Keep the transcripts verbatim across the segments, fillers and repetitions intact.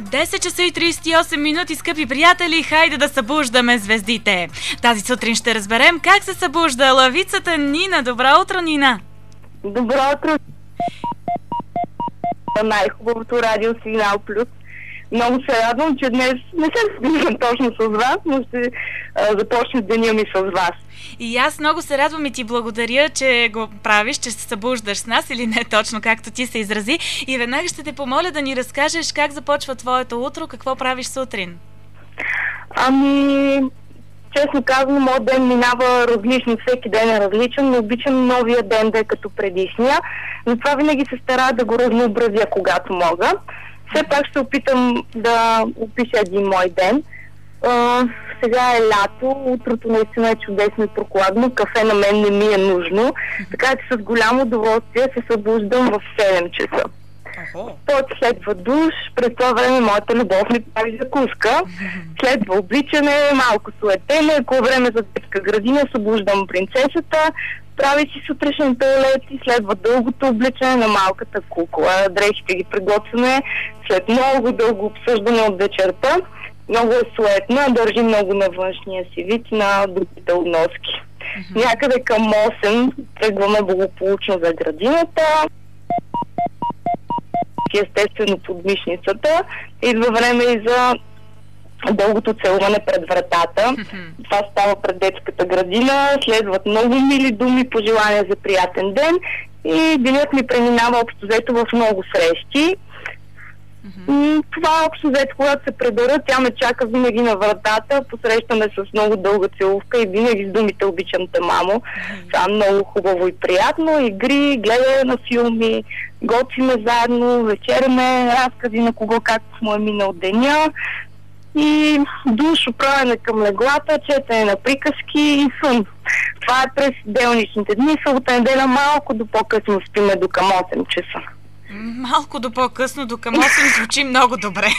десет часа и тридесет и осем минути, скъпи приятели, хайде да събуждаме звездите. Тази сутрин ще разберем как се събужда лъвицата Нина. Добро утро, Нина! Добро утро! Най-хубавото радио Сигнал Плюс. Много се радвам, че днес не се събуждам точно с вас, но ще а, започна деня ми с вас. И аз много се радвам и ти благодаря, че го правиш, че се събуждаш с нас, или не точно както ти се изрази. И веднага ще те помоля да ни разкажеш как започва твоето утро, какво правиш сутрин. Ами, честно казвам, моят ден минава различно, всеки ден е различен, но обичам новия ден да е като предишния. Затова винаги се старая да го разнообразя, когато мога. Все пак ще опитам да опиша един мой ден. Uh, сега е лято, утрото наистина е чудесно и прохладно, кафе на мен не ми е нужно, така че с голямо удоволствие се събуждам в седем часа. После следва душ, през това време моята любов ми прави закуска, следва обличане, малко суетене, ако е време за детска градина, събуждам принцесата, прави си сутрешен туалет и следва дългото обличане на малката кукла. Дрехите ги приготвяме след много дълго обсъждане от вечерта. Много е суетна, държи много на външния си вид, на другите обноски. Uh-huh. Някъде към осем тръгваме благополучно за градината. Естествено под мишницата. Идва време и за дългото целуване пред вратата. Uh-huh. Това става пред детската градина. Следват много мили думи, пожелания за приятен ден и денят ми преминава общо взето в много срещи. Mm-hmm. Това общо взето, когато се пребера, тя ме чака винаги на вратата, посрещаме с много дълга целувка и винаги с думите "обичам те, мамо". Mm-hmm. Това е много хубаво и приятно. Игри, гледане на филми, готвиме заедно, вечеряме, разкази на кого както му е минал деня и душ, оправяне към леглата, четене на приказки и сън. Това е през делничните дни. Събота неделя малко до по-късно спиме до към осем часа. Малко до по-късно, до към осем звучи много добре.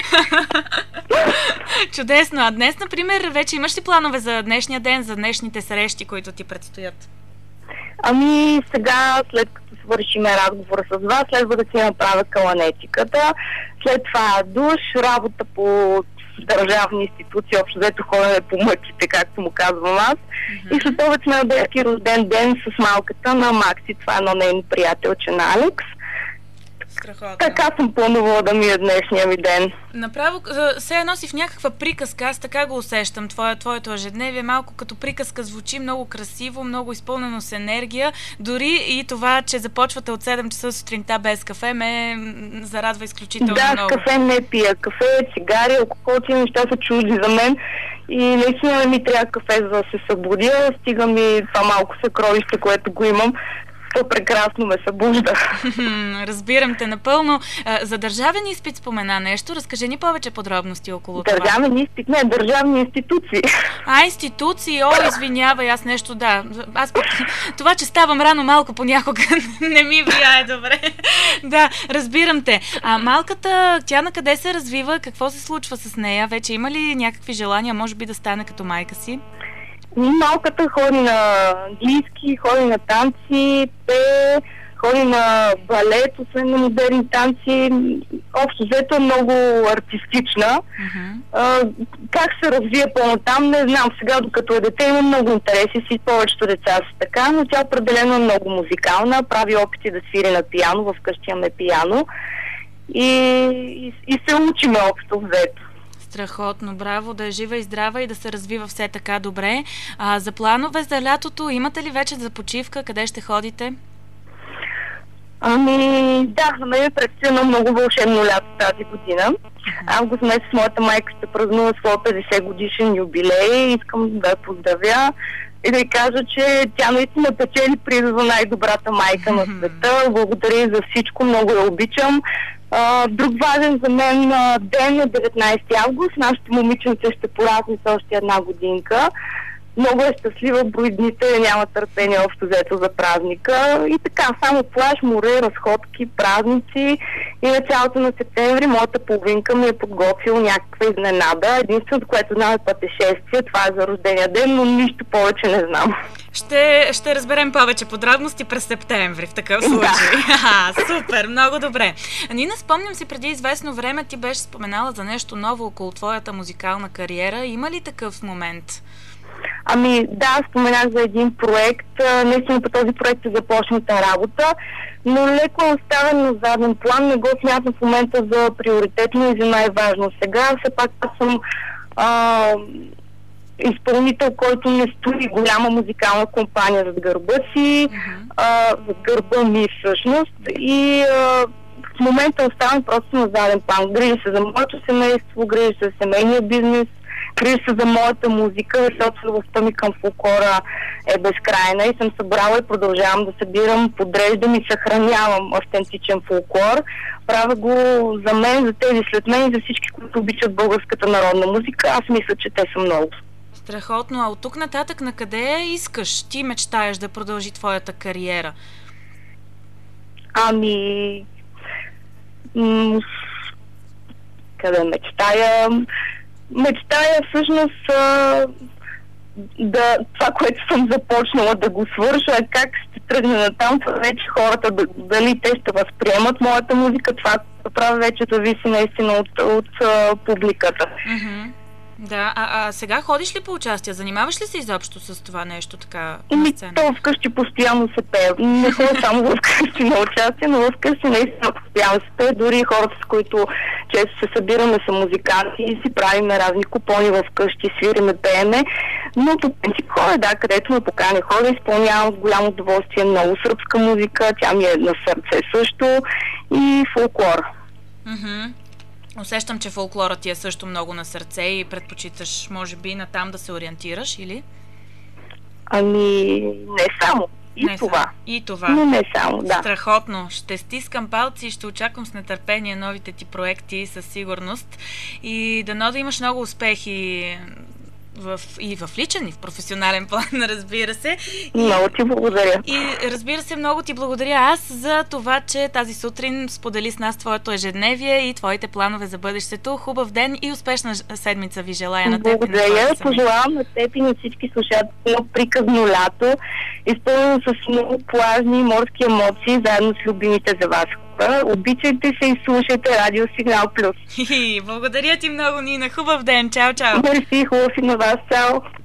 Чудесно. А днес, например, вече имаш ли планове за днешния ден, за днешните срещи, които ти предстоят? Ами сега, след като свършиме разговора с вас, следва да си направя каланетиката. След това душ, работа по държавни институции, общо взето ходене по мъките, както му казвам аз. Mm-hmm. И след това сме на детски рожден ден с малката на Макси. Това е едно нейно приятелче на Алекс. Страхотно. Така съм планувала да ми е днешния ми ден. Направо, все едно си в някаква приказка, аз така го усещам, твое, твоето ежедневие, малко като приказка звучи много красиво, много изпълнено с енергия. Дори и това, че започвате от седем часа сутринта без кафе, ме зарадва изключително да, много. Да, кафе не пия. Кафе, цигари, алкохол, тези неща са чужди за мен. И наистина не ми трябва кафе, за да се събудя. Стига ми това малко съкровище, което го имам. То прекрасно ме събужда. Разбирам те напълно. За държавен изпит спомена нещо. Разкажи ни повече подробности около държавен това. Държавен изпит? Не, държавни институции. А, институции? О, извинявай, аз нещо, да. Аз това, че ставам рано малко понякога не ми влияе добре. Да, разбирам те. А малката, тя на къде се развива? Какво се случва с нея? Вече има ли някакви желания, може би да стане като майка си? Малката ходи на английски, ходи на танци, пее, ходи на балет, освен на модерни танци. Общо взето е много артистична. Uh-huh. А, как се развие по-натам, не знам. Сега, докато е дете, има много интереси си, повечето деца са така, но тя определено е много музикална, прави опити да свири на пиано, вкъщи имаме пиано и, и, и се учиме общо взето. Страхотно, браво, да е жива и здрава и да се развива все така добре. А, за планове за лятото, имате ли вече за почивка? Къде ще ходите? Ами, да, за мен предстои едно много вълшебно лято тази година. Август месец моята майка ще празнува своя петдесет годишен юбилей. Искам да я поздравя и да й кажа, че тя наистина печели приза за най-добрата майка на света. Благодаря за всичко, много я обичам. Uh, друг важен за мен uh, ден е деветнайсети август. Нашето момиченце ще поразни с още една годинка. Много е щастлива, брои дните, няма търпение общо взето за празника. И така, само плаж, море, разходки, празници. И началото на септември моята половинка ми е подготвила някаква изненада. Единственото, което знам е пътешествие. Това е за рождения ден, но нищо повече не знам. Ще, ще разберем повече подробности през септември в такъв случай. Да. А, супер, много добре. Нина, спомням си, преди известно време ти беше споменала за нещо ново около твоята музикална кариера. Има ли такъв момент? Ами да, споменах за един проект. Наистина по този проект е започната работа, но леко е оставен на заден план. Не го смятам в момента за приоритетно и за най-важно. Сега все пак съм а, изпълнител, който не стои голяма музикална компания зад гърба си, uh-huh. а, зад гърба ми всъщност. И а, в момента оставам просто на заден план. Грижа се за моето семейство, грижа се за семейния бизнес, грижа се за моята музика, защото любовта ми към фолклора е безкрайна и съм събрала и продължавам да събирам, подреждам и съхранявам автентичен фолклор. Правя го за мен, за тези след мен и за всички, които обичат българската народна музика. Аз мисля, че те са много. Страхотно. А от тук нататък на къде искаш? Ти мечтаеш да продължи твоята кариера? Ами... М- къде мечтая? Мечтая всъщност а, да, това, което съм започнала да го свърша, как ще тръгне натам, това вече хората, дали те ще възприемат моята музика, това правя вече зависи наистина от, от а, публиката. Mm-hmm. Да, а, а сега ходиш ли по участия? Занимаваш ли се изобщо с това нещо така на сцена? То вкъщи постоянно се пее. Не ходя само вкъщи на участие, но вкъщи наистина постоянно се пее. Дори хората, с които често се събираме, са музиканти и си правиме разни купони вкъщи, свириме, пееме. Но по принцип ходя, да, където ме покани ходя, изпълнявам с голямо удоволствие много сръбска музика, тя ми е на сърце също и фолклор. Mm-hmm. Усещам, че фолклорът ти е също много на сърце и предпочиташ, може би, натам да се ориентираш, или? Ами, не само. И не това. Само. И това. Но не само, да. Страхотно. Ще стискам палци и ще очаквам с нетърпение новите ти проекти със сигурност. И дано да имаш много успехи в, и в личен, и в професионален план, разбира се. Много ти благодаря. И разбира се, много ти благодаря аз за това, че тази сутрин сподели с нас твоето ежедневие и твоите планове за бъдещето. Хубав ден и успешна седмица ви желая на теб. Благодаря. Пожелавам на теб и на всички слушатели едно приказно лято, изпълнено с много плажни морски емоции, заедно с любимите за вас. Обичайте се и слушайте Радио Сигнал Плюс. Благодаря ти много, Нина. Хубав ден. Чао, чао. Мерси, хубав и на вас. Чао.